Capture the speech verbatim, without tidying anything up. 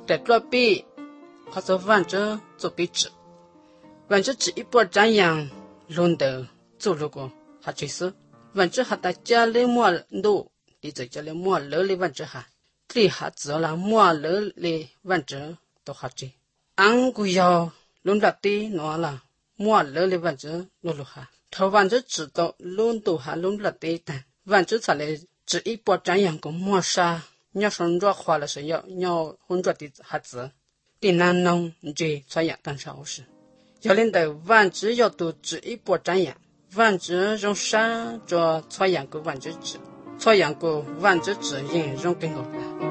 在这边他说万者做壁纸万者只一波这样轮的做了个他追思万者还在家里摸路你在家里摸了里万者哈这还只了摸了里万者都还追安古要轮着的拿了摸了里万者路路哈他万者知道轮都还轮着的但万者才来只一波这样个摸杀要说着话了是要要混着的孩子的男农这这样当少是要领导万只要都只一波这样万只用山着这样个万只只这样个万只只引用跟我